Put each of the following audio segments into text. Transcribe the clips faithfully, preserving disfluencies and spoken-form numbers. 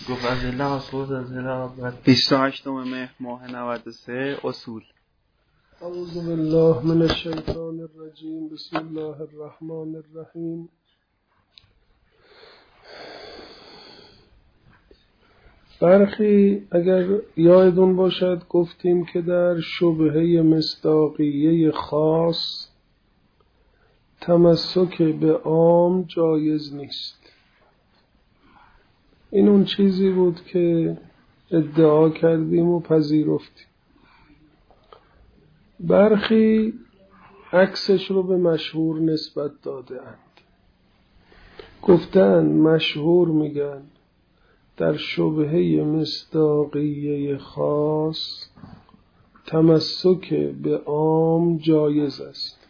گفت از الله اصول از الله بیست و هشتم مهر ماه نود و سه اصول. اعوذ بالله من الشیطان الرجیم. بسم الله الرحمن الرحیم. برخی اگر یادتون باشد گفتیم که در شبهه مصداقیه خاص تمسک به عام جایز نیست. این اون چیزی بود که ادعا کردیم و پذیرفتیم. برخی عکسش رو به مشهور نسبت داده اند. گفتن مشهور میگن در شبهه مصداقیه خاص تمسک به عام جایز است.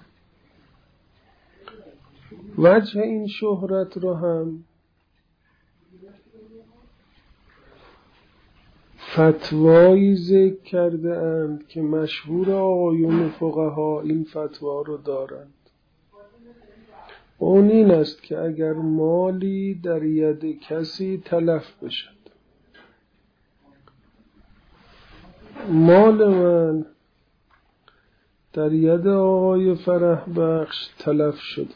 وجه این شهرت رو هم فتوایی ذکر کرده اند که مشهور آقایون فقها این فتوا رو دارند. اون این است که اگر مالی در ید کسی تلف بشد، مال من در ید آقای فرح بخش تلف شده،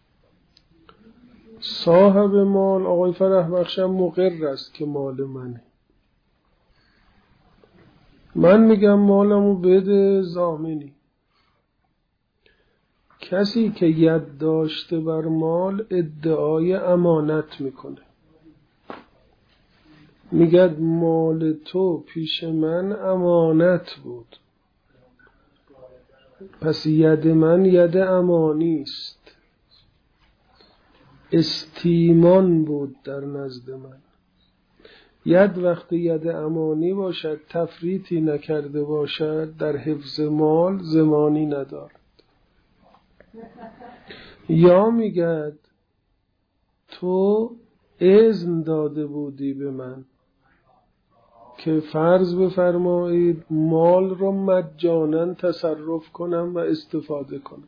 صاحب مال آقای فرح بخش هم مقر است که مال منه، من میگم مالمو بده ضامنی. کسی که ید داشته بر مال ادعای امانت میکنه، میگه مال تو پیش من امانت بود، پس ید من ید امانی است، استیمان بود در نزد من. ید وقتی ید امانی باشد، تفریطی نکرده باشد در حفظ مال، زمانی ندارد. یا میگد تو اذن داده بودی به من که فرض بفرمایید مال رو مجانا تصرف کنم و استفاده کنم،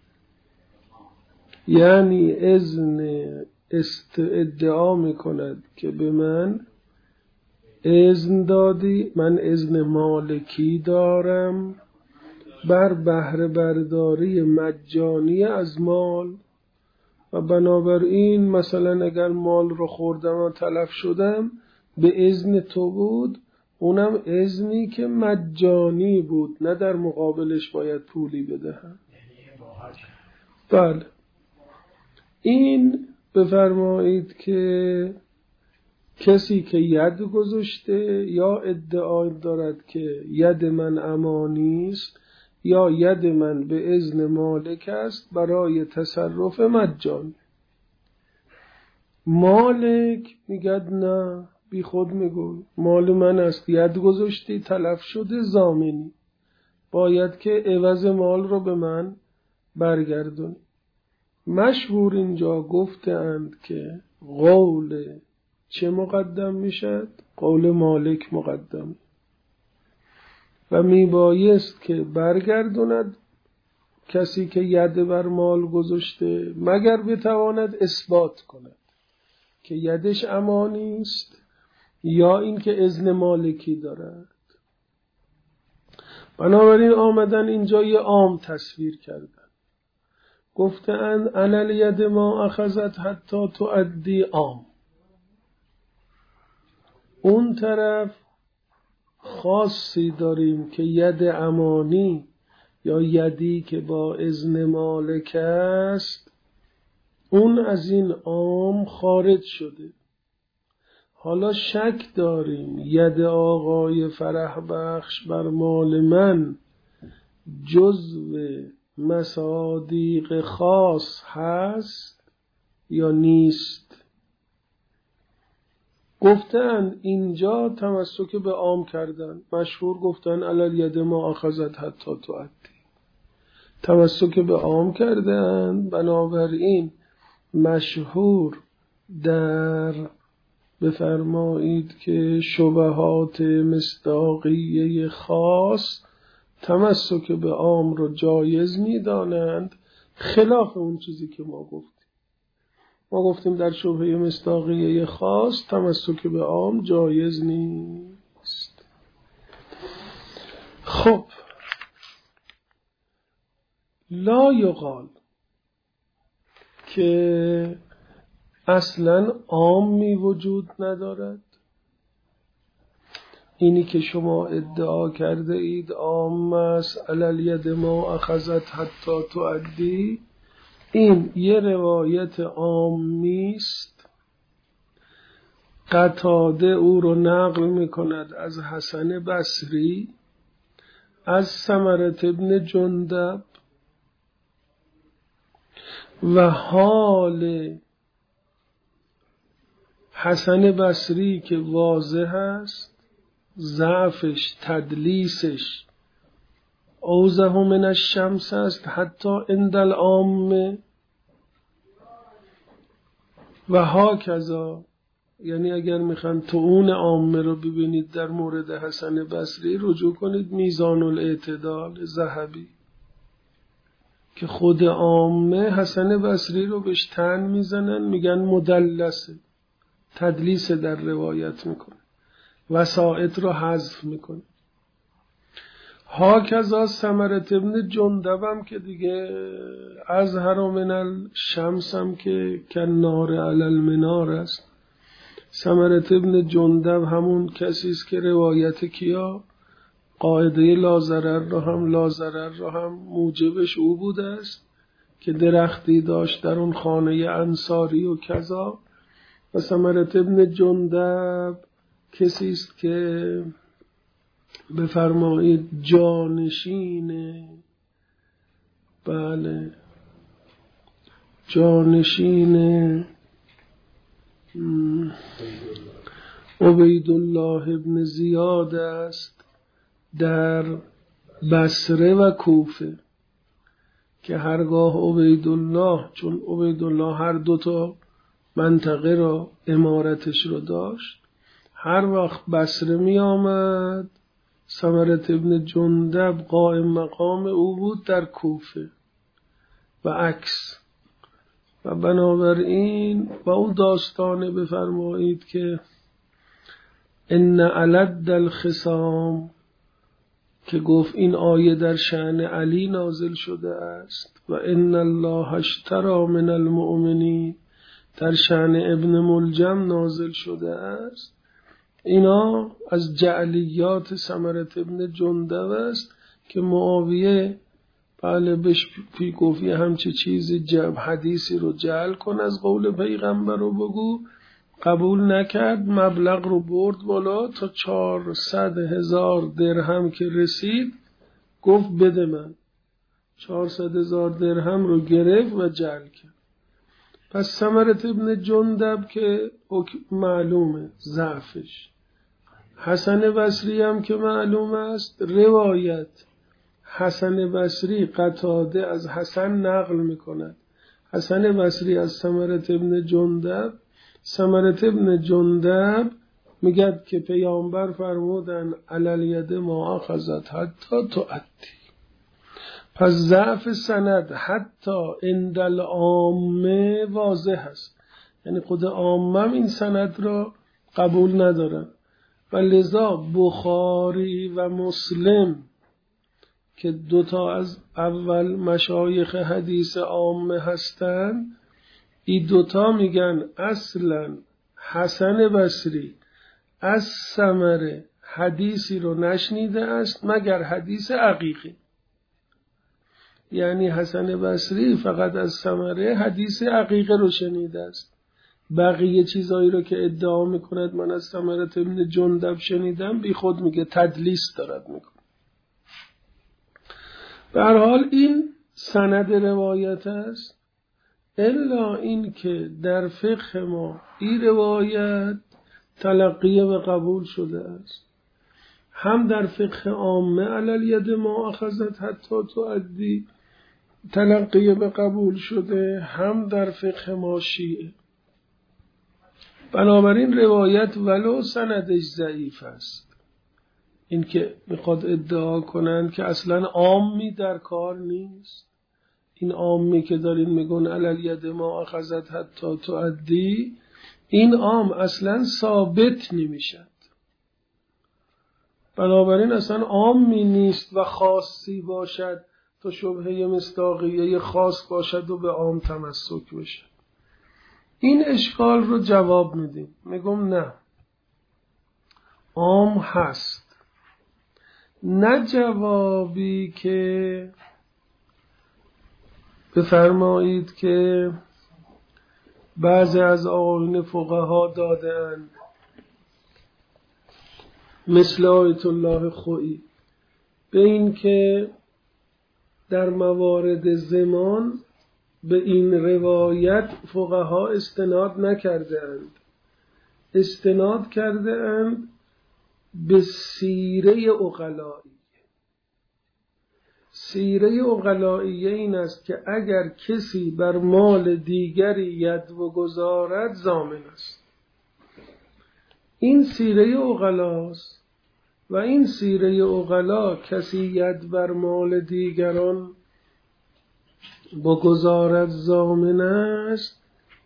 یعنی اذن است ادعا میکند که به من اذن دادی، من اذن مالکی دارم بر بهره برداری مجانی از مال، و بنابراین مثلا اگر مال رو خوردم و تلف شدم به اذن تو بود، اونم اذنی که مجانی بود، نه در مقابلش باید پولی بدهم. بله، این بفرمایید که کسی که ید گذاشته یا ادعا دارد که ید من امانی است یا ید من به اذن مالک است برای تصرف مجانی. مالک میگد نه، بی خود میگوی مال من است، ید گذاشتی تلف شده، ضامنی، باید که عوض مال رو به من برگردونی. مشهور اینجا گفتند که قول چه مقدم میشد؟ قول مالک مقدم، و میبایست که برگردوند کسی که ید بر مال گذاشته، مگر بتواند اثبات کند که یدش امانی است یا اینکه اذن مالکی دارد. بنابراین آمدن اینجا یه عام تصویر کردن، گفتند علل ید ما اخذت حتی تؤدی عام. اون طرف خاصی داریم که ید امانی یا یدی که با اذن مالک است، اون از این عام خارج شده. حالا شک داریم ید آقای فرح بخش بر مال من جزو مصادیق خاص هست یا نیست. گفتن اینجا تمسک به عام کردن، مشهور گفتن علل ید ما اخذت حتی تؤدی، تمسک به عام کردن. بنابراین مشهور در بفرمایید که شبهات مصداقیه خاص تمسک به عام رو جایز می دانند، خلاف اون چیزی که ما گفتیم. ما گفتیم در شبهه مصداقیه خاص تمسک به عام جایز نیست. خب لا یقال که اصلا عامی وجود ندارد، اینی که شما ادعا کرده اید عام است علی ید ما اخذت حتی تؤدی، این یه روایت عامی است. قتاده او رو نقل میکند از حسن بصری از ثمرة ابن جندب و حال حسن بصری که واضح است، ضعفش تدلیسش اوضح من الشمس است حتی عند العامه و هاکذا. یعنی اگر میخوان طعون عامه رو ببینید در مورد حسن بصری رجوع کنید میزان الاعتدال ذهبی که خود عامه حسن بصری رو بهش تن میزنن، میگن مدلسه، تدلیس در روایت میکنه، وسائط رو حذف میکنه. هاکذا ثمرة ابن جندب هم که دیگه اظهر من الشمس هم که کنار علی المنار است. ثمرة ابن جندب همون کسی است که روایت کیا قاعده لازرر رو هم لازرر رو هم موجبش او بوده است که درختی داشت در اون خانه انصاری و کذا. و ثمرة ابن جندب کسی است که بفرمایید جانشینه، بله جانشینه عبیدالله ابن زیاد است در بصره و کوفه که هرگاه عبیدالله، چون عبیدالله هر دوتا منطقه را امارتش رو داشت، هر وقت بصره می آمد ثمرة ابن جندب قائم مقام او بود در کوفه و عکس. و بنابراین و اون داستانه بفرمایید که ان علد الخصام که گفت این آیه در شأن علی نازل شده است و ان الله اشتری من المؤمنین در شأن ابن ملجم نازل شده است، اینا از جعلیات ثمرة ابن جندب است که معاویه بله بهش پی گفت یه همچه چیزی جب حدیثی رو جعل کن از قول پیغمبر رو بگو، قبول نکرد، مبلغ رو برد بالا تا چهارصد هزار درهم که رسید گفت بده من، چهارصد هزار درهم رو گرفت و جعل کرد. پس ثمرة ابن جندب که معلومه ضعفش، حسن بصری هم که معلوم است روایت حسن بصری قتاده از حسن نقل میکند، حسن بصری از ثمرة ابن جندب، ثمرة ابن جندب میگد که پیامبر فرمودن علی الید ما اخذت حتی تؤدی. پس ضعف سند حتی عند العامه واضح است، یعنی خود عامه این سند را قبول ندارن و لذا بخاری و مسلم که دوتا از اول مشایخ حدیث عامه هستند، این دوتا میگن اصلا حسن بصری از ثمره حدیثی رو نشنیده است مگر حدیث عقیقی. یعنی حسن بصری فقط از ثمره حدیث عقیقه رو شنیده است، بقیه چیزایی رو که ادعا میکند من از ثمرة ابن جندب شنیدم بی خود میگه تدلیس دارد میکنه. به هر حال این سند روایت است، الا این که در فقه ما این روایت تلقیه و قبول شده است، هم در فقه عامه علی الید ما اخذت حتی تؤدی تلقیه به قبول شده، هم در فقه ما شیعه. بنابراین روایت ولو سندش ضعیف است، این که میخواد ادعا کنند که اصلا عامی در کار نیست، این عامی که دارین میگن علل ید ما اخذت حتی تؤدی، این عام اصلا ثابت نمیشد. بنابراین اصلا عامی نیست و خاصی باشد تا شبهه مصداقیه خاص باشد و به عام تمسک بشه. این اشکال رو جواب میدیم، میگم نه، عام هست. نه جوابی که بفرمایید که بعضی از آقایون فقها دادند، مثل آیت الله خویی، به این که در موارد زمان به این روایت فقها استناد نکرده اند، استناد کرده اند به سیره عقلایی. سیره عقلایی این است که اگر کسی بر مال دیگری ید و گذارد ضامن است. این سیره عقلاست و این سیره عقلا کسی ید بر مال دیگران بگذارد ضامن است.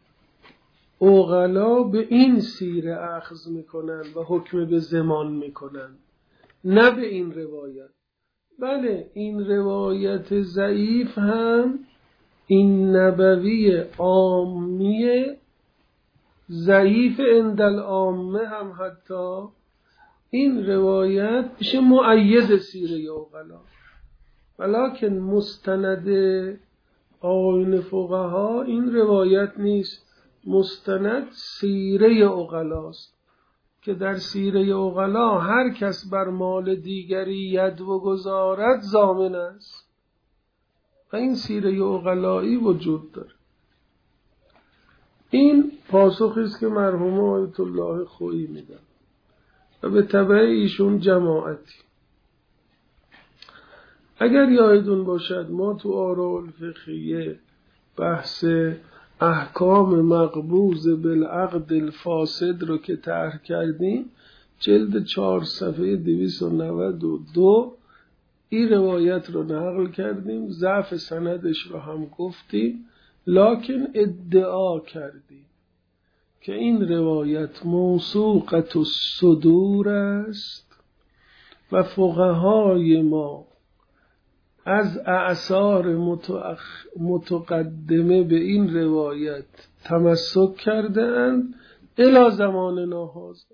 عقلا به این سیره اخذ میکنند و حکم به زمان میکنند، نه به این روایت. بله این روایت ضعیف هم، این نبوی عامی ضعیف عند العامه هم حتی این روایت میشه مؤید سیره عقلا، ولکن مستند آیین فقها این روایت نیست، مستند سیره عقلاست که در سیره عقلا هر کس بر مال دیگری ید و گذارد ضامن است و این سیره عقلایی وجود داره. این پاسخی است که مرحوم آیت الله خویی میدن و به تبع ایشون جماعتی. اگر یادتون باشد ما تو آراء الفقهیه بحث احکام مقبوض بالعقد الفاسد رو که طرح کردیم، جلد چهار صفحه دویست و نود و دو این روایت رو نقل کردیم، ضعف سندش رو هم گفتیم، لکن ادعا کردیم که این روایت موثوقة الصدور است و فقهای ما از اعصار متقدمه به این روایت تمسک کرده اند الی زماننا هذا.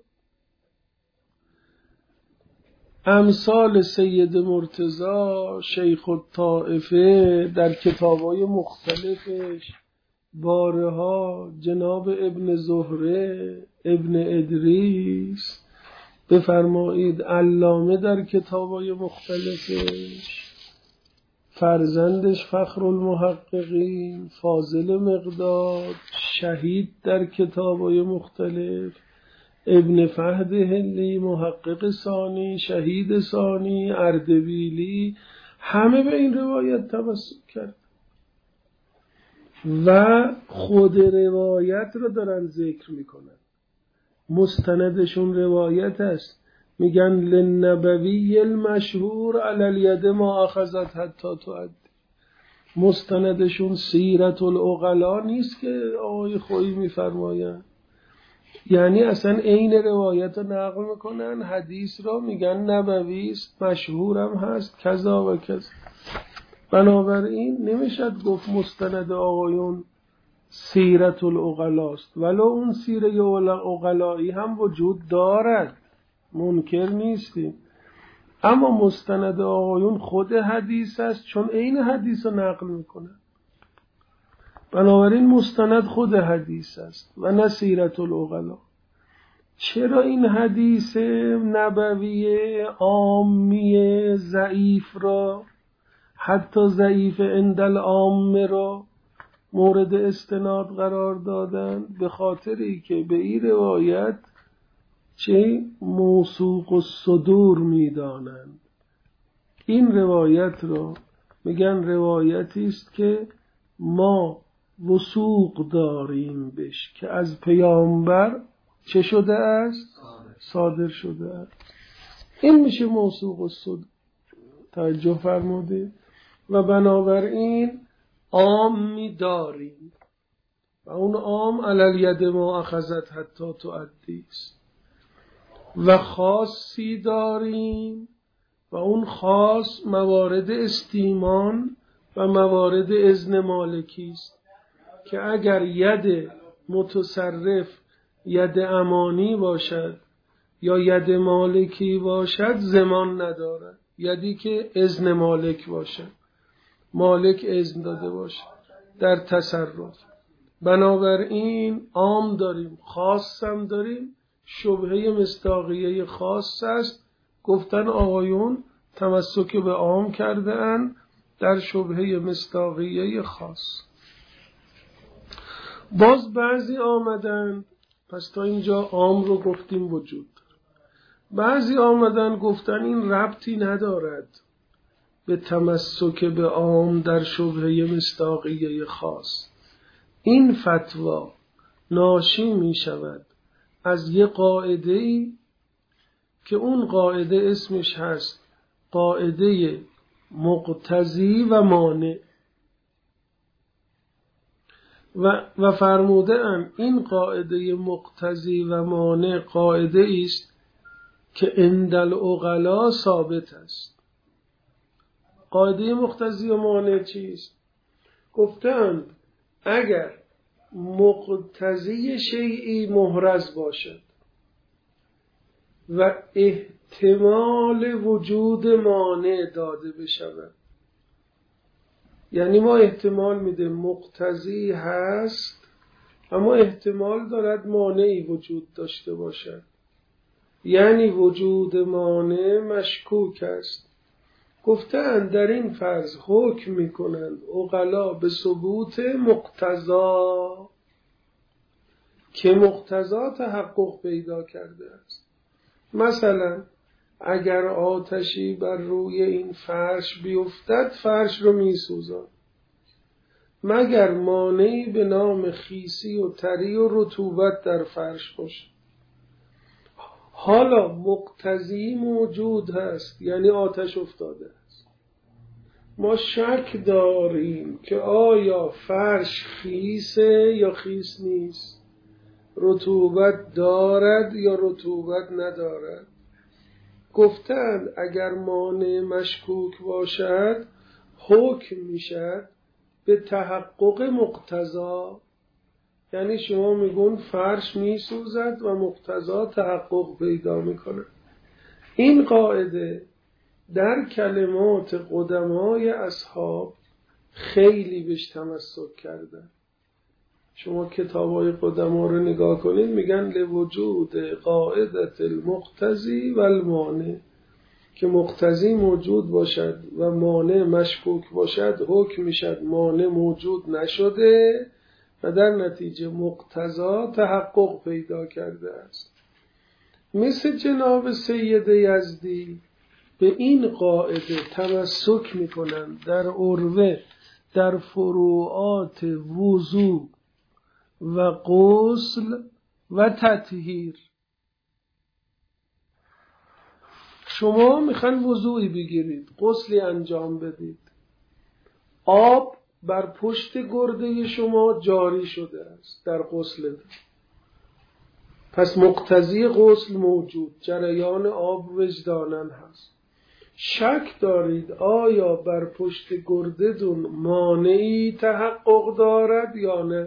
امثال سید مرتضی شیخ الطائفه در کتابای مختلفش، بارها جناب ابن زهره، ابن ادریس، بفرمایید علامه در کتابای مختلفش، فرزندش فخر المحققین فاضل مقداد، شهید در کتابای مختلف، ابن فهد هلی محقق ثانی، شهید ثانی، اردبیلی، همه به این روایت تمسک کرد و خود روایت رو دارن ذکر میکنن. مستندشون روایت است، میگن للنبوی المشهور علی الید ما اخذت حتی تؤدی. مستندشون سیرت العقلا نیست که آقای خویی میفرمایند، یعنی اصلا عین روایت رو نقل میکنن، حدیث رو میگن نبوی است، مشهورم هست، کذا و کذا. بنابراین نمیشد گفت مستند آقایون سیرت العقلاست، ولو اون سیره عقلایی هم وجود دارد، منکر نیستیم، اما مستند آقایون خود حدیث است، چون عین حدیث رو نقل میکنن. بنابراین مستند خود حدیث است و نه سیرت العقلا. چرا این حدیث نبوی عامی ضعیف را، حتی ضعیف عند العامه را مورد استناد قرار دادن؟ به خاطری که به این روایت چه موثوق الصدور میدانند. این روایت را میگن روایتی است که ما وثوق داریم بش که از پیامبر چه شده است؟ صادر شده است. این میشه موثوق الصدور. توجه فرموده. و بنابراین عامی داریم و اون عام علی ید ما اخذت حتی تؤدی است، و خاصی داریم و اون خاص موارد استیمان و موارد اذن مالکی است که اگر ید متصرف ید امانی باشد یا ید مالکی باشد زمان ندارد. یدی که اذن مالک باشد، مالک اذن داده باشد در تصرف. بنابراین عام داریم، خاص هم داریم. شبهه مصداقیه خاص است. گفتن آقایون تمسک به عام کرده اند در شبهه مصداقیه خاص. باز بعضی آمدن، پس تا اینجا عام رو گفتیم وجود. بعضی آمدن گفتن این ربطی ندارد به تمسک به عام در شبهه مصداقیه خاص. این فتوا ناشی می شود از یه قاعده‌ای که اون قاعده اسمش هست قاعده مقتضی و مانع، و, و فرموده ام این قاعده مقتضی و مانع قاعده است که عند العقلا ثابت است. قاعده مقتضی و مانع چیست؟ گفتند اگر مقتضی شیئی محرز باشد و احتمال وجود مانع داده بشود، یعنی ما احتمال میده مقتضی هست اما احتمال دارد مانعی وجود داشته باشد، یعنی وجود مانع مشکوک است. گفتند در این فرض حکم میکنند عقلا به ثبوت مقتضا که مقتضا تحقق پیدا کرده است. مثلا اگر آتشی بر روی این فرش بیفتد فرش رو میسوزد، مگر مانعی به نام خیسی و تری و رطوبت در فرش باشه. حالا مقتضی موجود هست، یعنی آتش افتاده است. ما شک داریم که آیا فرش خیسه یا خیس نیست، رطوبت دارد یا رطوبت ندارد. گفتند اگر مانع مشکوک باشد حکم میشد به تحقق مقتضا، یعنی شما میگون فرش میسوزد و مقتضا تحقق پیدا میکنه. این قاعده در کلمات قدمای اصحاب خیلی بهش تمسک کردن. شما کتابای قدما رو نگاه کنید میگن لوجود قاعدت المقتضی و المانع، که مقتضی موجود باشد و مانع مشکوک باشد حکم میشد مانع موجود نشده و در نتیجه مقتضا تحقق پیدا کرده است. مثل جناب سید یزدی به این قاعده تمسک میکنند در عروه در فروعات وضو و غسل و تطهیر. شما میخوان وضوعی بگیرید، غسلی انجام بدید، آب بر پشت گرده شما جاری شده است در غسل، پس مقتضی غسل موجود، جریان آب وجدانن هست. شک دارید آیا بر پشت گرده‌تون مانعی تحقق دارد یا نه؟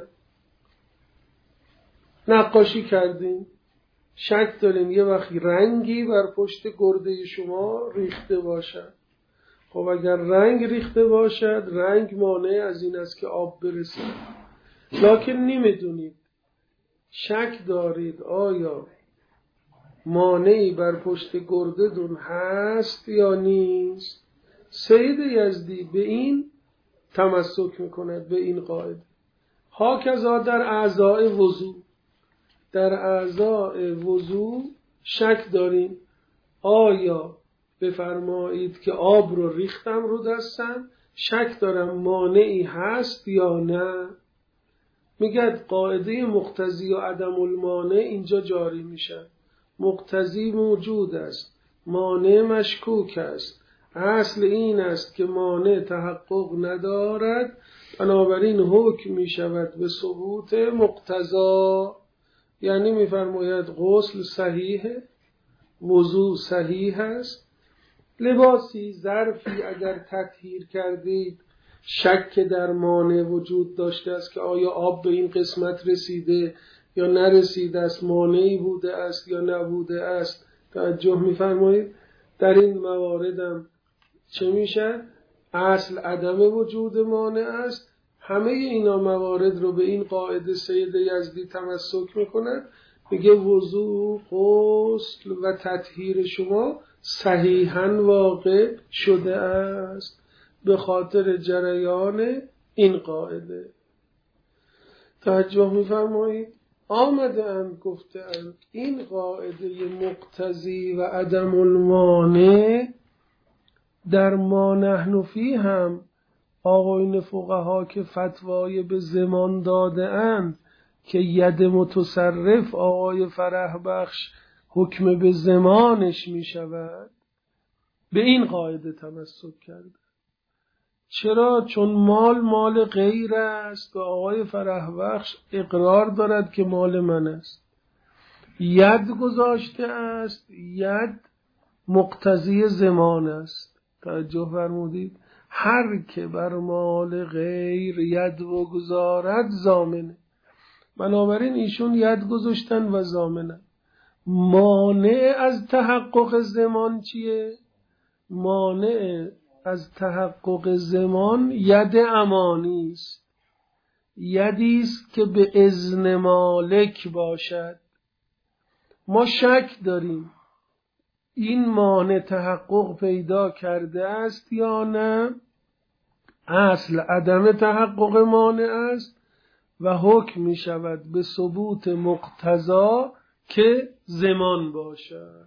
نقاشی کردین، شک دارین یه وقتی رنگی بر پشت گرده شما ریخته باشد. خب اگر رنگ ریخته باشد رنگ مانع از این است که آب برسه، لکن نمیدونید. شک دارید آیا مانعی بر پشت گرده‌تون هست یا نیست. سید یزدی به این تمسک میکند، به این قاعده. هاکذا در اعضاء وضو، در اعضاء وضو شک داریم آیا بفرمایید که آب رو ریختم رو دستم، شک دارم مانعی هست یا نه. میگه قاعده مقتضی و عدم المانع اینجا جاری میشه. مقتضی موجود است، مانع مشکوک است. اصل این است که مانع تحقق ندارد بنابراین حکم می شود به ثبوت مقتضا، یعنی میفرماید غسل صحیحه، وضو صحیح است، لباسی ظرفی اگر تطهیر کردید شک در مانع وجود داشته است که آیا آب به این قسمت رسیده یا نرسیده است، مانعی بوده است یا نبوده است، توجه میفرمایید. در این مواردم چه میشه؟ اصل عدم وجود مانع است. همه اینا موارد رو به این قاعده سید یزدی تمسک میکنند، میگه وضو، غسل و تطهیر شما صحیحاً واقع شده است به خاطر جریان این قاعده. توجه میفرمایید. آمده اند گفته اند این قاعده مقتضی و عدم المانع در ما نحن فی هم آقایون فقها که فتوای به زمان داده اند که ید متصرف آقای فرح بخش حکم به زمانش می شود، به این قاعده تمسک کرده. چرا؟ چون مال مال غیر است و آقای فرح بخش اقرار دارد که مال من است. ید گذاشته است، ید مقتضی زمان است. توجه فرمودید؟ هر که بر مال غیر ید بگذارد ضامنه. بنابراین ایشون ید گذاشتن و ضامنه. مانع از تحقق زمان چیه؟ مانع از تحقق زمان ید امانی است، یدی است که به اذن مالک باشد. ما شک داریم این مانع تحقق پیدا کرده است یا نه. اصل عدم تحقق مانع است و حکم می شود به ثبوت مقتضا که زمان باشد.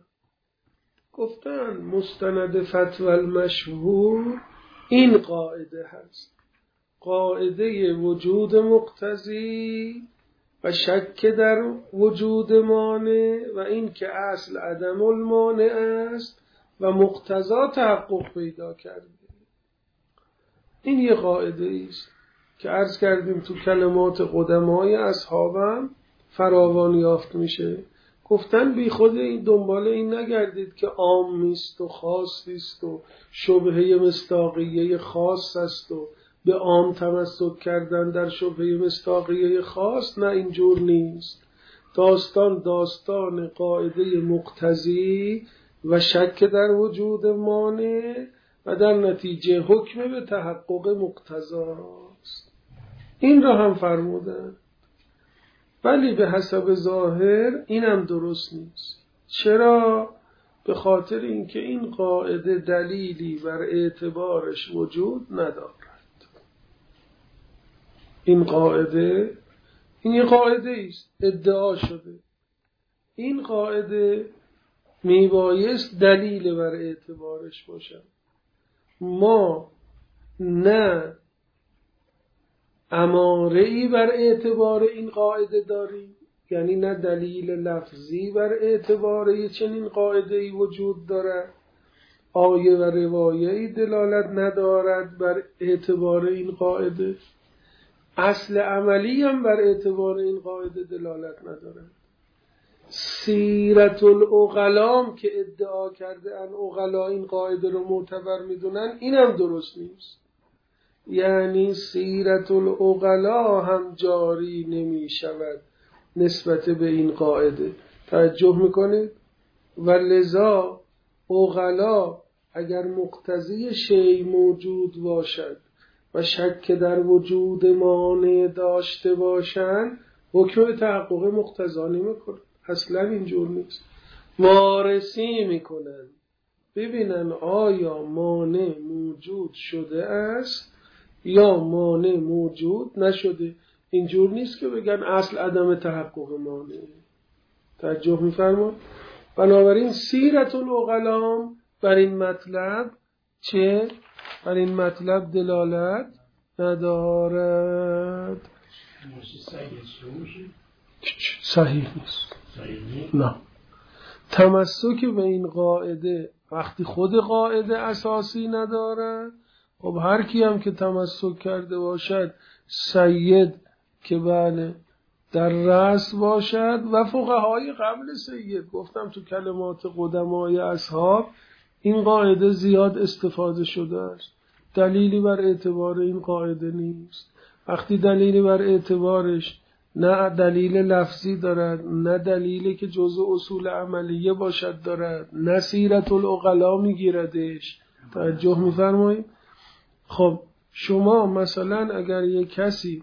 گفتن مستند فتوی المشهور این قاعده هست، قاعده وجود مقتضی و شک در وجود مانع و این که اصل عدم المانع است و مقتضا تحقق پیدا کرده. این یه قاعده است که عرض کردیم تو کلمات قدمای اصحابم فراوان یافت میشه. گفتن بی خود این دنبال این نگردید که عام نیست و خاص نیست و شبهه مصداقیه خاص است و به عام تمسک کردن در شبهه مصداقیه خاص. نه، اینجور نیست. داستان داستان قاعده مقتضی و شک در وجود مانع و در نتیجه حکم به تحقق مقتضاست. این را هم فرمودن، ولی به حسب ظاهر اینم درست نیست. چرا؟ به خاطر اینکه این قاعده دلیلی بر اعتبارش وجود ندارد. این قاعده این یه قاعده است ادعا شده. این قاعده میبایست دلیل بر اعتبارش باشد. ما نه اماره‌ای بر اعتبار این قاعده داریم، یعنی نه دلیل لفظی بر اعتبار چنین قاعده‌ای وجود دارد، آیه و روایه‌ای دلالت ندارد بر اعتبار این قاعده، اصل عملی هم بر اعتبار این قاعده دلالت ندارد. سیرت العقلام که ادعا کرده ان عقلا این قاعده رو معتبر میدونن، اینم درست نیست. یعنی سیرت العقلا هم جاری نمی شود نسبت به این قاعده. توجه میکنید؟ و لذا عقلا اگر مقتضی شیء موجود باشد و شک در وجود مانع داشته باشند، حکم تحقق مقتضا نمیکنند. اصلا اینجور نیست. وارسی میکنن ببینن آیا مانع موجود شده است یا مانع موجود نشده. اینجور نیست که بگن اصل عدم تحقق مانع. توجه میفرمایید؟ بنابراین سیرت العقلام بر این مطلب چه؟ بر این مطلب دلالت ندارد. صحیح نیست. نه. تمسک به این قاعده وقتی خود قاعده اساسی ندارد خب هر کی هم که تمسک کرده باشد سید که بله در رأس باشد و فقهای قبل سید، گفتم تو کلمات قدمای اصحاب این قاعده زیاد استفاده شده است. دلیلی بر اعتبار این قاعده نیست. وقتی دلیلی بر اعتبارش نه دلیل لفظی دارد نه دلیلی که جزء اصول عملیه باشد دارد نه سیرت العقلا میگیردش. توجه میفرمایید؟ خب شما مثلا اگر یک کسی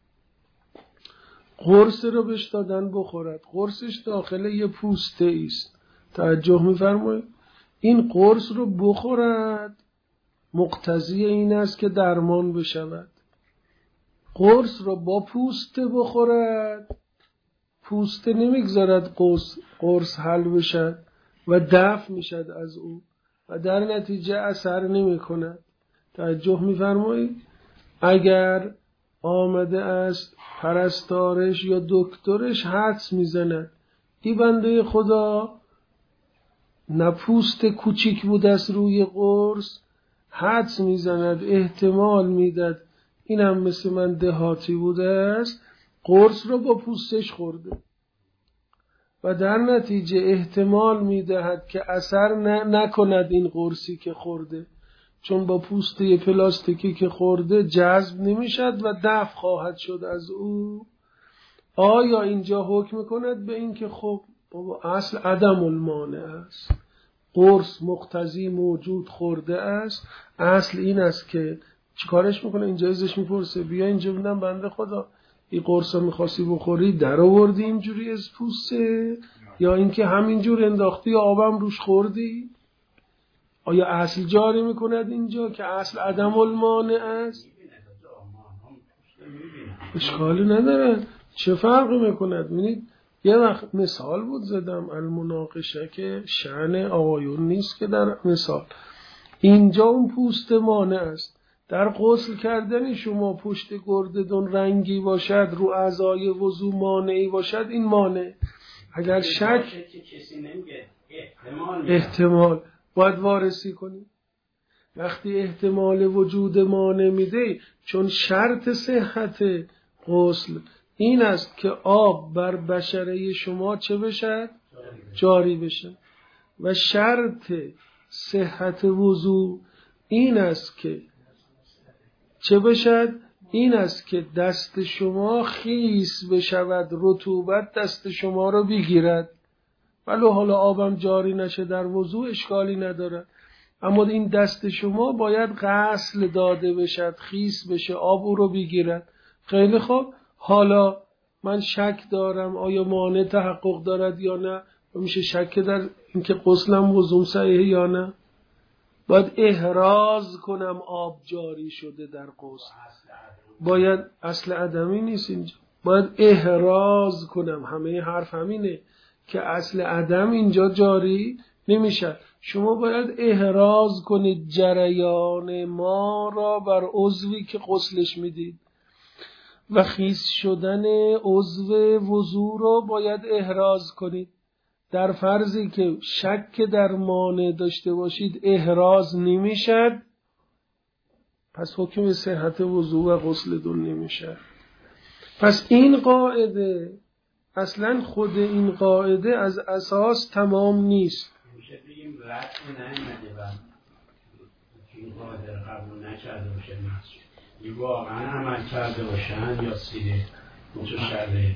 قرص رو بهش دادن بخورد، قرصش داخل یه پوسته ایست، توجه میفرمایید؟ این قرص رو بخورد مقتضی این است که درمان بشود. قرص رو با پوسته بخورد، پوسته نمیگذارد قرص قرص حل بشد و دفع میشد از او و در نتیجه اثر نمی کند. توجه میفرمایید؟ اگر آمده است پرستارش یا دکترش حدس میزند این بنده خدا نه پوست کوچیک بود از روی قرص، حدس میزند احتمال میداد اینم مثل من دهاتی بوده است، قرص رو با پوستش خورده و در نتیجه احتمال میدهد که اثر نکند این قرصی که خورده، چون با پوسته پلاستیکی که خورده جذب نمیشد و دفع خواهد شد از او. آیا اینجا حکم کند به این که خب بابا اصل عدم المانع است، قرص مقتضی موجود خورده است، اصل این است که چیکارش میکنه؟ اینجا ازش میپرسه بیا اینجا ببینم بنده خدا این قرصا میخواستی بخوری در آوردی اینجوری از پوسته یا اینکه همینجور انداختی یا آبم روش خوردی؟ آیا اصل جاری میکند اینجا که اصل عدم المانع است؟ اشکالی نداره. چه فرقی میکند؟ ببینید یه وقت مثال بود زدم المناقشه که شأن آقایون نیست که در مثال اینجا اون پوست مانع است. در غسل کردن شما پشت گردتون رنگی باشد رو اعضای وضو مانعی باشد این مانع. اگر شک احتمال باید وارسی کنی. وقتی احتمال وجود مانع میده چون شرط صحت غسل این است که آب بر بشره شما چه بشد؟ جاری بشد و شرط صحت وضو این است که چه بشد؟ این است که دست شما خیس بشود، رطوبت دست شما رو بگیرد. ولو حالا آبم جاری نشه در وضو اشکالی نداره، اما این دست شما باید غسل داده بشد، خیس بشه، آب او رو بگیرد. خیلی خوب، حالا من شک دارم آیا مانع تحقق دارد یا نه، میشه شک در اینکه غسلم وضوم صحیح یا نه. باید احراز کنم آب جاری شده در غسل، باید اصل عدمی نیست اینجا، باید احراز کنم. همه حرف همینه که اصل عدم اینجا جاری نمیشه. شما باید احراز کنید جریان ما را بر عضوی که غسلش میدید و خیس شدن عضو وضو رو باید احراز کنید. در فرضی که شک در مانع داشته باشید احراز نمیشد، پس حکم صحت وضو و غسل دون نمیشه. پس این قاعده اصلا خود این قاعده از اساس تمام نیست. میشه بگیم رد نمیده و این قاعده قبول نکرده باشه مسجد این واقعا عمل کرده باشن یا سیره متشرعه؟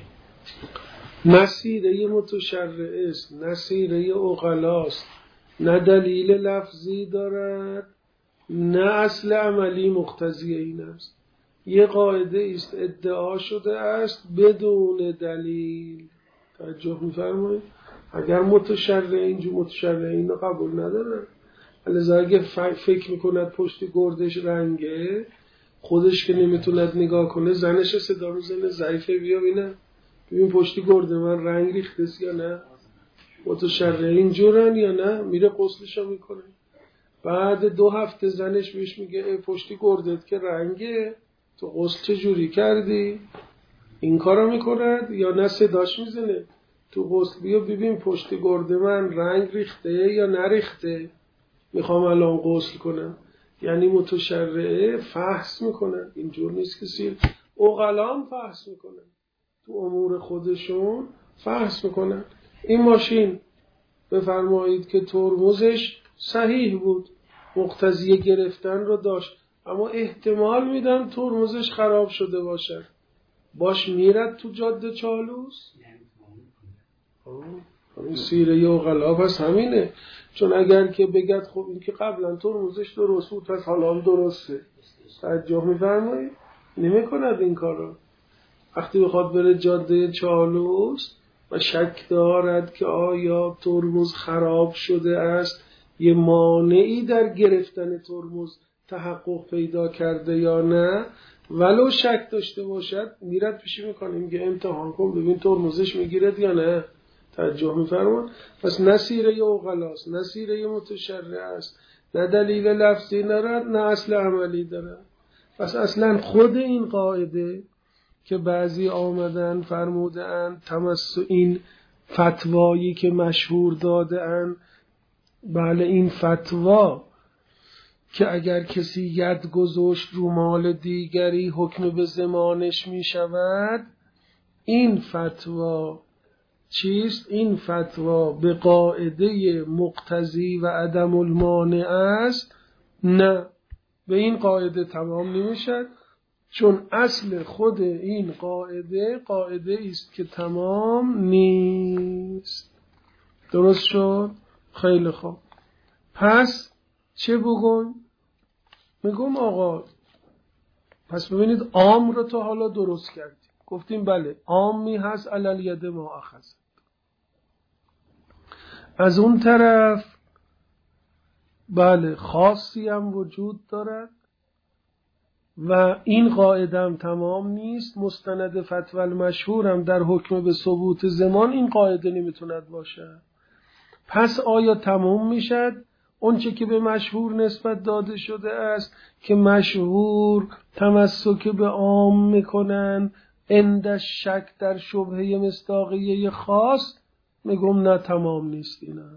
مسیره متشرعه است، نه سیره عقلاست، نه دلیل لفظی دارد نه اصل عملی مقتضی این است. یه قاعده است ادعا شده است بدون دلیل. توجه می‌فرمایید؟ اگر متشرع اینجور متشرع اینو قبول نداره، لذا اگه فکر میکند پشت گردش رنگه خودش که نمیتوند نگاه کنه زنش صدا میزنه ضعیفه بیا بینه ببین پشت گرد من رنگ ریختست یا نه. متشرع اینجورن یا نه، میره غسلشو میکنه. بعد دو هفته زنش بهش میگه پشت گردت که رنگه تو غسل چجوری کردی؟ این کارو میکند یا نه صداش میزنه تو غسل بیا ببین پشت گرد من رنگ ریخته یا نریخته، میخوام الان غسل کنم. یعنی متشرعه فحص میکنن، اینجور نیست که سیر عقلام فحص میکنن، تو امور خودشون فحص میکنن. این ماشین بفرمایید که ترمزش صحیح بود، مقتضی گرفتن رو داشت، اما احتمال میدم ترمزش خراب شده باشه، باش میرد تو جاده چالوس؟ این سیره عقلا پس همینه. چون اگر که بگد خب این که قبلا ترمزش درست بود پس حالا هم درسته، توجه میفرمایید؟ نمی‌کند این کارو. وقتی بخواد بره جاده چالوس و شک دارد که آیا ترمز خراب شده است، یه مانعی در گرفتن ترمز تحقق پیدا کرده یا نه، ولو شک داشته باشد میرد پیشی میکنه، میگه امتحان کن ببین ترمزش میگیرد یا نه. توجه میفرمان؟ پس نه سیره عقلاست، نه سیره متشرع است، نه دلیل لفظی دارد، نه اصل عملی دارد. پس اصلا خود این قاعده که بعضی آمدن فرمودن تمس این فتوایی که مشهور دادن، بله این فتوا که اگر کسی ید گذاشت رو مال دیگری حکم به ضمانش می شود، این فتوا چیست؟ این فتوا به قاعده مقتضی و عدم المانع است؟ نه، به این قاعده تمام نمیشد، چون اصل خود این قاعده قاعده است که تمام نیست. درست شد؟ خیلی خوب. پس چه بگم؟ میگم آقا پس ببینید عام رو تا حالا درست کردیم، گفتیم بله عامی هست علل ید ما اخذ. از اون طرف بله خاصی هم وجود دارد و این قاعده هم تمام نیست. مستند فتوی المشهور هم در حکم به ثبوت زمان این قاعده نمیتوند باشه. پس آیا تمام میشد اون چه که به مشهور نسبت داده شده است که مشهور تمسک به عام میکنن عند شک در شبهه مصداقیه خاص؟ میگم نه تمام نیست اینا.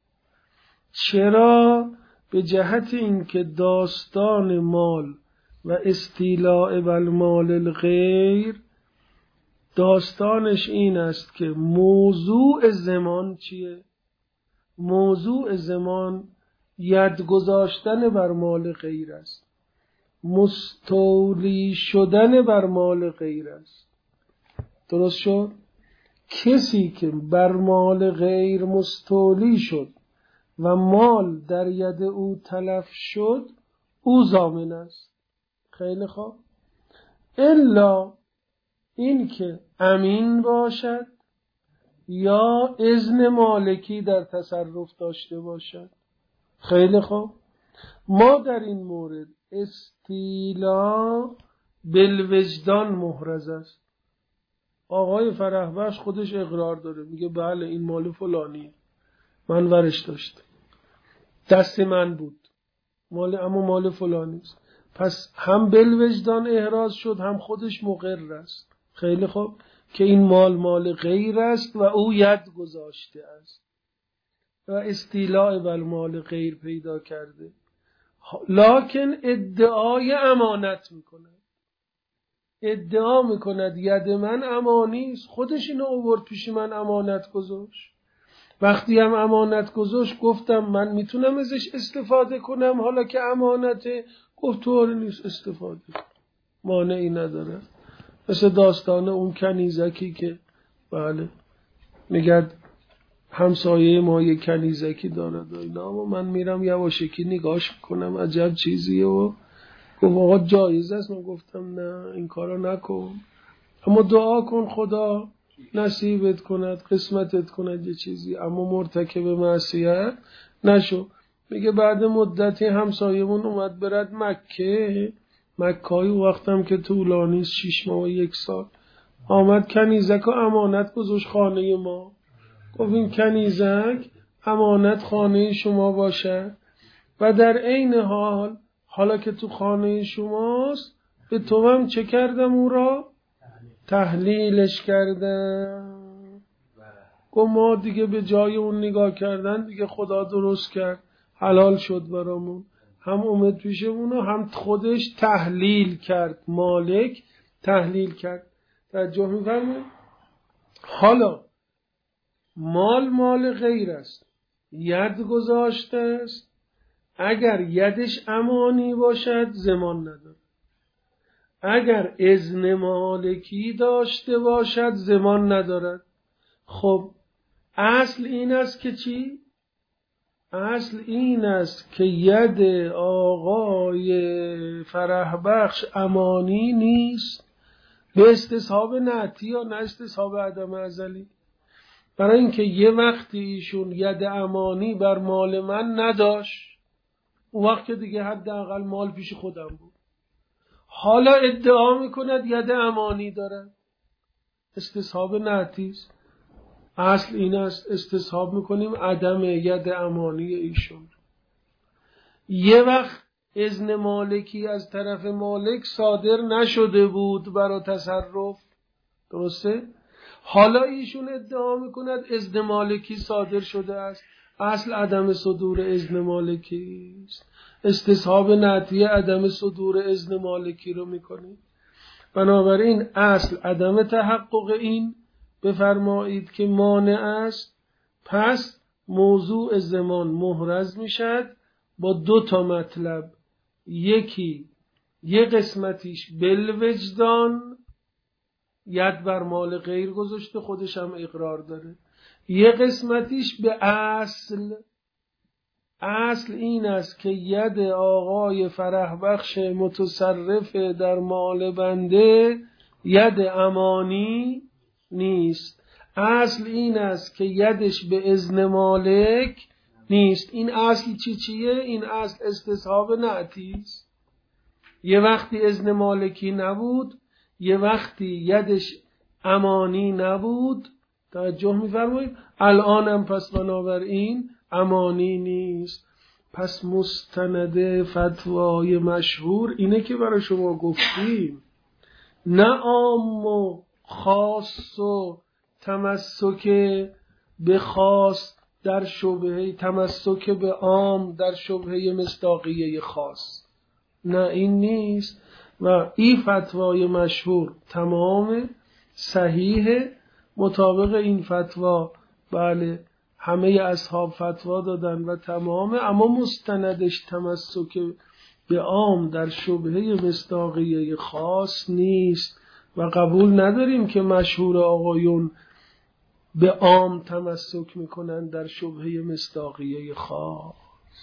چرا؟ به جهت اینکه داستان مال و استیلاء بالمال الغیر داستانش این است که موضوع زمان چیه؟ موضوع زمان ید گذاشتن بر مال غیر است، مستولی شدن بر مال غیر است. درست شد؟ کسی که بر مال غیر مستولی شد و مال در ید او تلف شد او ضامن است. خیلی خوب. الا این که امین باشد یا اذن مالکی در تصرف داشته باشد. خیلی خوب. ما در این مورد استیلا بالوجدان محرز است. آقای فرحبخش خودش اقرار داره، میگه بله این مال فلانیه، من ورش داشتم، دست من بود مال، اما مال فلانی است. پس هم بالوجدان احراز شد هم خودش مقر است. خیلی خوب. که این مال مال غیر است و او ید گذاشته است و استیلاء بر مال غیر پیدا کرده، لکن ادعای امانت میکند. ادعا میکند ید من امانی است، خودش اینو آورد پیش من امانت گذاشت. وقتی هم امانت گذاشت گفتم من میتونم ازش استفاده کنم حالا که امانته؟ گفت طور نیست استفاده، مانعی نداره. مثل داستان اون کنیزکی که بله میگد همسایه ما یک کنیزکی دارد و اینا، اما من میرم یواشکی نگاش میکنم عجب چیزیه و گفت آقا جایز است. من گفتم نه این کارو نکن، اما دعا کن خدا نصیبت کند قسمتت کند یه چیزی، اما مرتکب معصیت نشو. میگه بعد مدتی همسایمون اومد برد مکه، مکه‌ای وقتم که طولانی است شش ماه و یک سال، آمد کنیزک و امانت گذاشت خانه ما. گفت این کنیزک امانت خانه شما باشه و در عین حال حالا که تو خانه شماست به تو هم چه کردم او را؟ تحلیلش کردم. گفت ما دیگه به جای اون نگاه کردن دیگه خدا درست کرد حلال شد برامون، هم اومد پیشمونو هم خودش تحلیل کرد، مالک تحلیل کرد. توجه می‌فرمایید؟ حالا مال مال غیر است، ید گذاشته است، اگر یدش امانی باشد زمان نداره، اگر اذن مالکی داشته باشد زمان ندارد. خب اصل این است که چی؟ اصل این است که ید آقای فرح بخش امانی نیست، به استصحاب نعتی یا نه استصحاب عدم ازلی. برای اینکه یه وقتی ایشون ید امانی بر مال من نداشت، اون وقت دیگه حداقل مال پیش خودم بود. حالا ادعا میکند ید امانی دارد، استصحاب نعتی است. اصل این است استصحاب میکنیم عدم ید امانی ایشون. یه وقت اذن مالکی از طرف مالک صادر نشده بود برای تصرف، درسته؟ حالا ایشون ادعا میکند اذن مالکی صادر شده است، اصل عدم صدور اذن مالکی است. استصحاب نعتی عدم صدور اذن مالکی رو میکنیم. بنابراین اصل عدم تحقق این بفرمایید که مانع است. پس موضوع زمان محرز میشد با دو تا مطلب. یکی یک قسمتیش بالوجدان، ید بر مال غیر گذاشته، خودش هم اقرار داره. یک قسمتیش به اصل. اصل این است که ید آقای فرح بخش متصرف در مال بنده ید امانی نیست. اصل این است که یدش به اذن مالک نیست. این اصل چی چیه؟ این اصل استصحاب نعتی است. یه وقتی اذن مالکی نبود، یه وقتی یدش امانی نبود. توجه می‌فرمایید؟ الانم پس بنابراین امانی نیست. پس مستند فتوای مشهور اینه که برای شما گفتیم، نه عام و خاص و تمسک به خاص در شبهه، تمسک به عام در شبهه مصداقیه خاص، نه این نیست. و این فتوای مشهور تمام صحیح، مطابق این فتوا بله همه اصحاب فتوا دادن و تمامه، اما مستندش تمسک به عام در شبهه مصداقیه خاص نیست و قبول نداریم که مشهور آقایون به عام تمسک میکنن در شبهه مصداقیه خاص.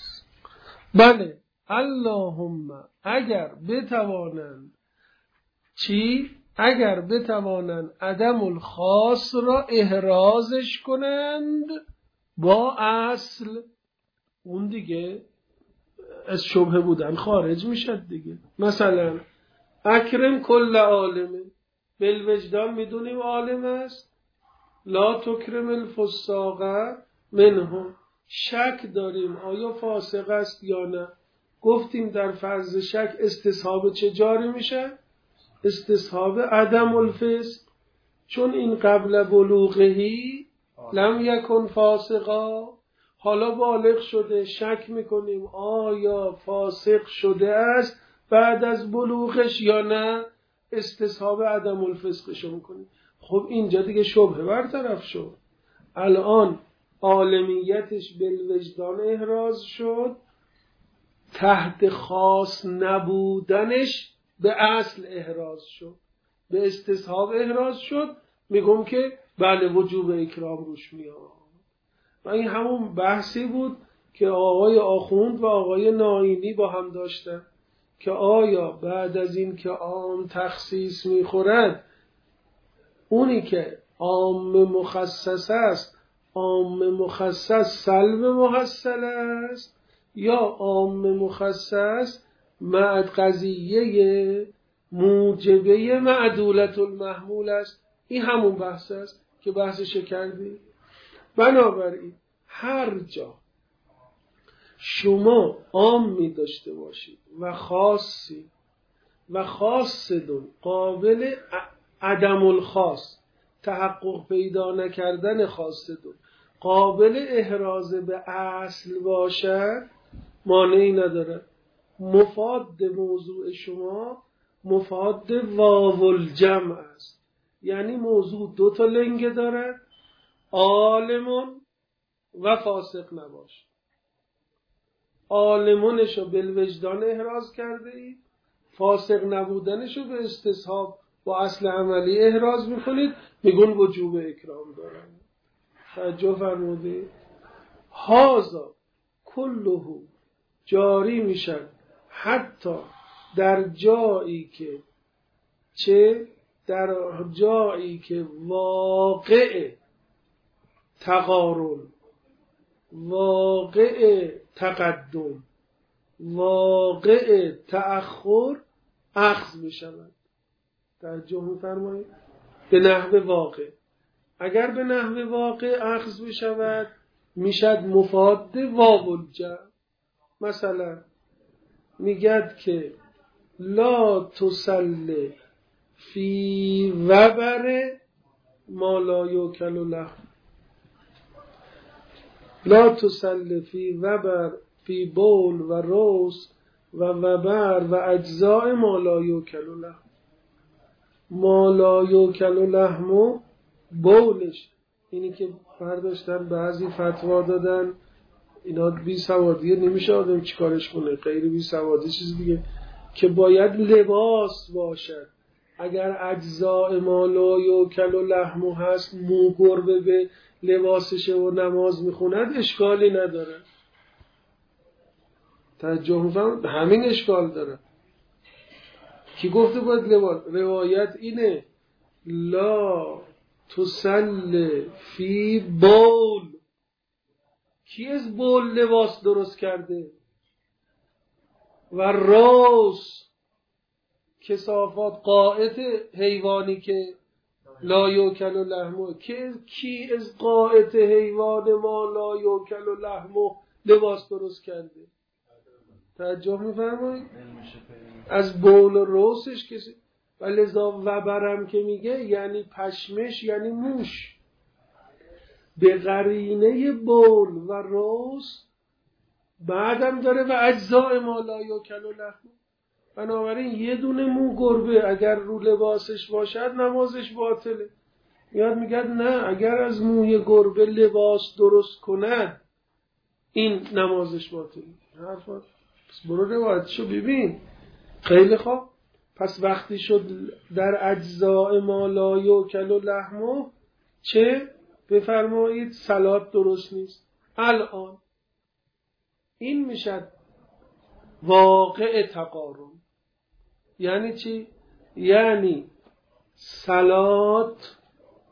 بله اللهم اگر بتوانند چی؟ اگر بتوانند عدم الخاص را احرازش کنند با اصل، اون دیگه از شبهه بودن خارج میشد دیگه. مثلا اکرم کل عالم، بالوجدان میدونیم عالم است، لا تکرم الفساق منهم، شک داریم آیا فاسق است یا نه. گفتیم در فرض شک استصحاب چه جاری میشه؟ استصحاب عدم الفسق، چون این قبل بلوغهی لم یکن فاسقا. حالا بالغ شده، شک میکنیم آیا فاسق شده است بعد از بلوغش یا نه، استصحاب عدم الفسقشو میکنیم. خب اینجا دیگه شبهه برطرف شد. الان عالمیتش بالوجدان احراز شد، تحت خاص نبودنش به اصل احراز شد، به استصحاب احراز شد. میگم که بله وجوب اکرام روش میاد. و این همون بحثی بود که آقای آخوند و آقای ناینی با هم داشتن که آیا بعد از این که عام تخصیص میخورد، اونی که عام مخصص است عام مخصص سلب محصل است یا عام مخصص مع قضیه موجبه معدولت المحمول است. این همون بحث است که بحثش کردیم. بنابراین هر جا شما عام می داشته باشید و خاصی و خاص دون قابل عدم الخاص، تحقق پیدا نکردن خاص دون قابل احراز به اصل باشد، مانعی نداره. مفاد موضوع شما مفاد واو الجمع است، یعنی موضوع دو تا لنگه داره، عالمون و فاسق نباش. عالمونشو بالوجدان احراز کرده اید، فاسق نبودنشو به استصحاب با اصل عملی احراز میکنید، میگون وجوب اکرام دارن. توجه فرمودید؟ هازا کلهو جاری میشن حتی در جایی که چه در جایی که واقع تقارن، واقع تقدم، واقع تأخر اخذ میشوند. توجه می‌فرمایید؟ به نحو واقع. اگر به نحو واقع اخذ میشود میشد مفاد واو الجمع. مثلا میگد که لا تسل فی وبر ما لا یوکل له، لا تسل فی وبر فی بول و روس و وبر و اجزاء ما لا یوکل له. ما لا یوکل لحمو بولش، اینی که برداشتن بعضی فتوا دادن اینا بی سوادیه، نمیشه آدم چیکارش کنه غیر بی سوادی چیز دیگه، که باید لباس باشد. اگر اجزاء ما لا یوکل لحمو هست، مو گربه به لباسشه و نماز میخوند اشکالی نداره. توجه می‌فرمایید؟ همین اشکال داره. کی گفته باید لباس؟ روایت اینه لا تسل فی بول. کی از بول لباس درست کرده؟ و راس کثافات قائط حیوانی که لا یوکل لحمو. کی از قائط حیوان ما لا یوکل لحمو لباس درست کرده؟ توجه می‌فرمایید؟ از بول و روسش کسی. و لذا وبرم که میگه یعنی پشمش، یعنی موش. به قرینه بول و روس بعدم داره و اجزاء ما لا یوکل لحمو. بنابراین یه دونه مو گربه اگر رو لباسش باشد نمازش باطله. یاد میگه نه، اگر از موی گربه لباس درست کند این نمازش باطله. حرفا پس برو روایتشو ببین. خیلی خوب. پس وقتی شد در اجزاء ما لا یوکل لحمو چه بفرمایید؟ صلات درست نیست. الان این میشد واقع تقارن. یعنی چی؟ یعنی صلات،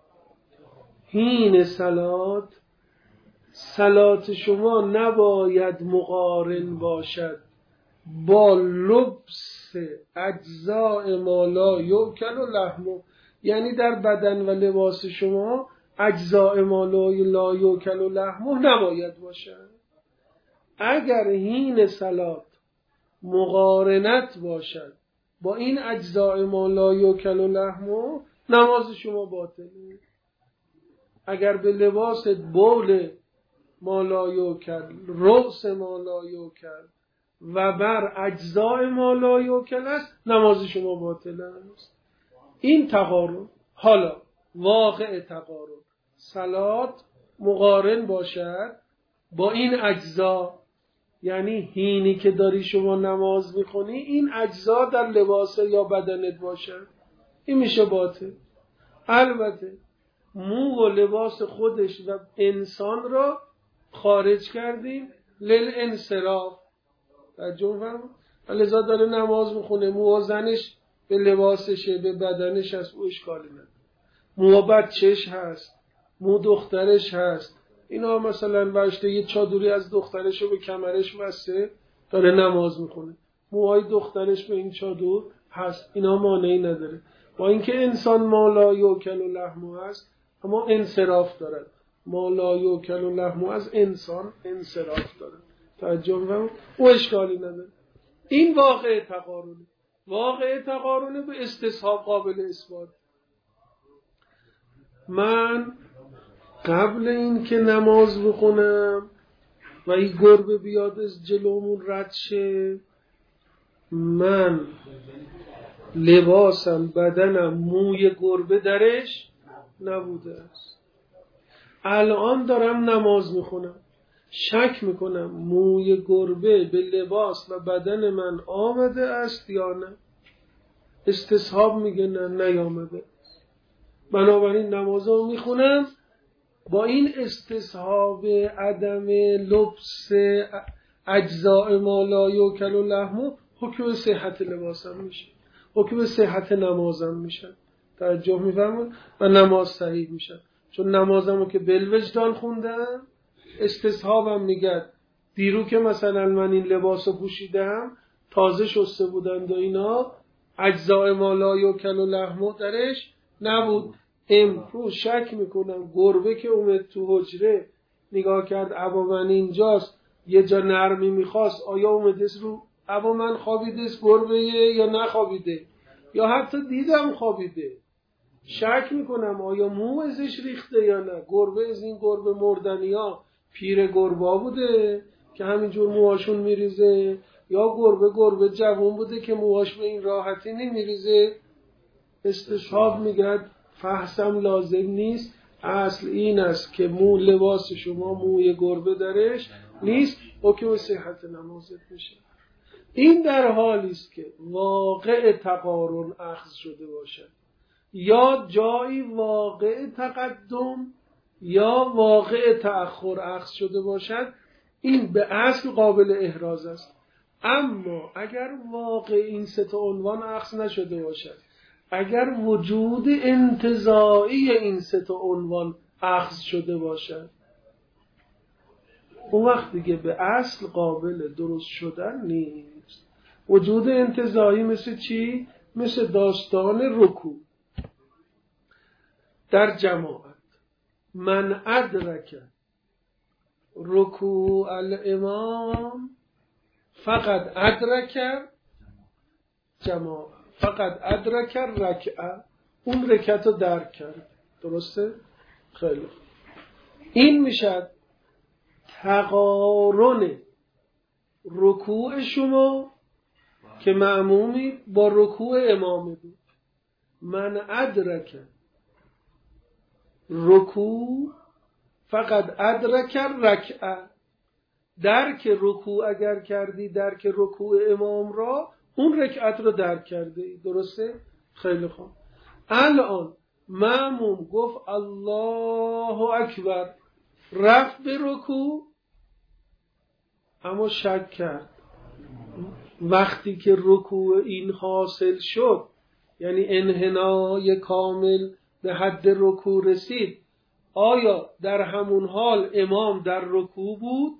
حین صلات، صلات شما نباید مقارن باشد با لبس اجزاء ما لا یوکل لحمو. یعنی در بدن و لباس شما اجزاء ما لا یوکل لحمو نباید باشد. اگر حین صلات مقارنت باشد با این اجزاء ما لا یوکل لحمو نماز شما باطله. اگر به لباس بول ما لا یوکل، رؤس ما لا یوکل و بر اجزاء ما لا یوکل است، نماز شما باطل است. این تقارن. حالا واقع تقارن، صلات مقارن باشد با این اجزا، یعنی حینی که داری شما نماز میخونی این اجزا در لباس یا بدنت باشد، این میشه باطل. البته مو و لباس خودش و انسان را خارج کردیم للانصراف. توجه فرمایید؟ لذا داره نماز میخونه، مو و زنش به لباسشه، به بدنش هست، او اشکالی نداره. مو بچهش هست، مو دخترش هست، اینا مثلا وشته یه چادری از دخترش رو به کمرش بسته داره نماز میخونه، موهای دخترش به این چادر هست، اینا مانعی نداره. با اینکه انسان ما لا یوکل لحمو هست اما انصراف دارد. ما لا یوکل لحمو از انسان انصراف دارد. توجه فرمایید؟ او اشکالی نداره. این واقع تقارنه. واقع تقارنه به استصحاب قابل اثبات. من قبل این که نماز بخونم و این گربه بیاد از جلومون رد شه، من لباسم بدنم موی گربه درش نبوده است. الان دارم نماز میخونم، شک میکنم موی گربه به لباس و بدن من آمده است یا نه. استصحاب میگه نه نیامده. بنابراین نمازو میخونم با این استصحاب عدم لبس اجزاء ما لا یوکل و لحمو حکم صحت لباسم میشه، حکم صحت نمازم میشه. توجه میفرمون و نماز صحیح میشه. چون نمازمو که بالوجدان خوندم، استصحابم میگه دیرو که مثلا من این لباسو پوشیدم تازه شسته بودند و اینا اجزاء ما لا یوکل و لحمو درش نبود. امروز شک میکنم گربه که اومد تو حجره نگاه کرد ابا من اینجاست، یه جا نرمی میخواست، آیا اومده رو ابا من خوابیده است گربه یا نخوابیده، یا حتی دیدم خوابیده. شک میکنم آیا مو ازش ریخته یا نه. گربه از این گربه مردنی ها پیر گربه بوده که همینجور موهاشون میریزه، یا گربه گربه جوان بوده که موهاش به این راحتی نمیریزه. استصحاب میگه فحصم لازم نیست، اصل این است که مو لباس شما موی گربه درش نیست، حکم صحت نمازت میشه. این در حالی است که واقع تقارن اخذ شده باشد، یا جایی واقع تقدم یا واقع تأخر اخذ شده باشد، این به اصل قابل احراز است. اما اگر واقع این سه تا عنوان اخذ نشده باشد، اگر وجود انتزاعی این سه تا عنوان اخذ شده باشد، اون وقت دیگه به اصل قابل درست شدن نیست. وجود انتزاعی مثل چی؟ مثل داستان رکوع در جماعت. من ادرک رکوع الامام فقط ادرک جماعت، فقط ادرک رکعه، اون رکعت رو درک کرد. درسته؟ خیلی. این میشد تقارن رکوع شما که مأمومی با رکوع امامی بود. من ادرک رکوع فقط ادرک رکعه، درک رکوع اگر کردی درک رکوع امام را، اون رکعت رو درک کرده ای. درسته؟ خیلی خوب. الان مأموم گفت الله اکبر، رفت به رکوع اما شک کرد. وقتی که رکوع این حاصل شد، یعنی انحنای کامل به حد رکوع رسید، آیا در همون حال امام در رکوع بود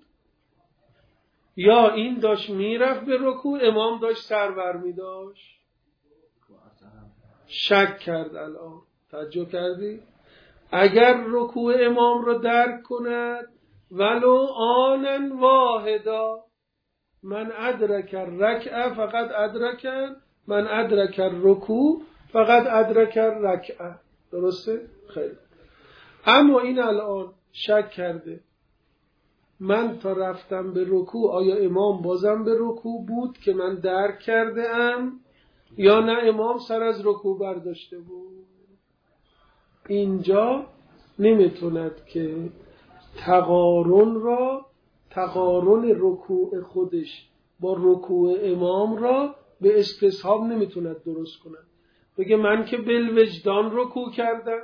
یا این داشت میرفت به رکوع، امام داشت سر بر می داشت؟ شک کرد. الان توجه کردی؟ اگر رکوع امام رو درک کند ولو آنن واحدا، من ادرک رکعه فقط ادرکن، من ادرک رکوع فقط ادرک رکعه. درسته؟ خیلی. اما این الان شک کرده، من تا رفتم به رکوع آیا امام بازم به رکوع بود که من درک کرده ام، یا نه امام سر از رکوع برداشته بود. اینجا نمیتوند که تقارن را، تقارن رکوع خودش با رکوع امام را به استصحاب نمیتوند درست کند. بگه من که بالوجدان رکوع کردم،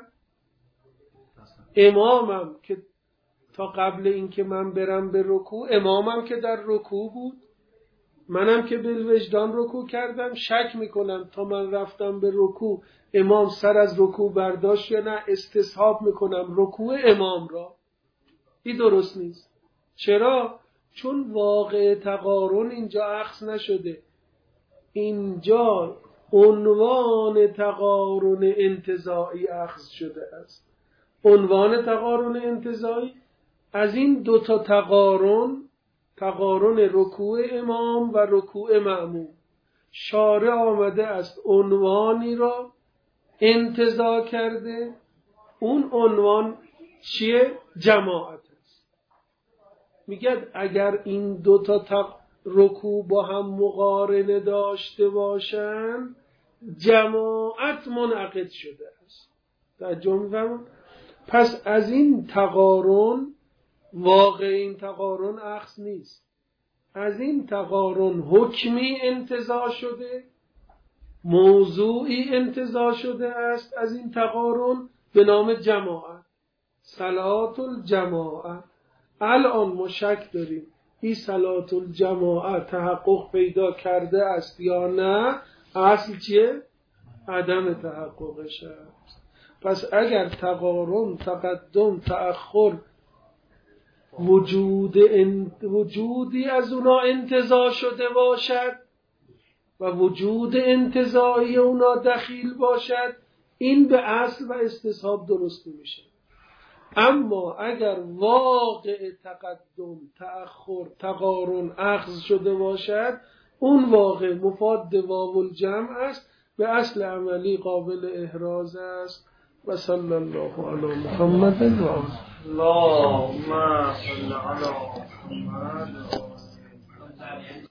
امامم که تا قبل اینکه من برم به رکوع امامم که در رکوع بود، منم که بالوجدان رکوع کردم، شک میکنم تا من رفتم به رکوع امام سر از رکوع برداشت یا نه، استصحاب میکنم رکوع امام را. این درست نیست. چرا؟ چون واقع تقارن اینجا اخذ نشده. اینجا عنوان تقارن انتزاعی اخذ شده است. عنوان تقارن انتزاعی از این دو تا تقارن، تقارن رکوع امام و رکوع مأموم، شارع آمده است عنوانی را انتزاع کرده. اون عنوان چیه؟ جماعت است. میگه اگر این دو تا تق... رکوع با هم مقارنه داشته باشند جماعت منعقد شده است. توجه می‌فرمایید؟ پس از این تقارن، واقع این تقارن اخذ نیست، از این تقارن حکمی انتزاع شده، موضوعی انتزاع شده است از این تقارن به نام جماعت، صلاة الجماعه. الان ما شک داریم این صلاة الجماعه تحقق پیدا کرده است یا نه، اصل چیه؟ عدم تحققش است. پس اگر تقارن، تقدم، تأخر وجود وجودی از اونا انتزاع شده باشد و وجود انتزاعی اونا دخیل باشد، این به اصل و استصحاب درست میشه. اما اگر واقع تقدم، تأخر، تقارن اخذ شده باشد، اون واقع مفاد واو الجمع است، به اصل عملی قابل احراز است. و صلی الله علی محمد و آله. اللهم صل علی محمد.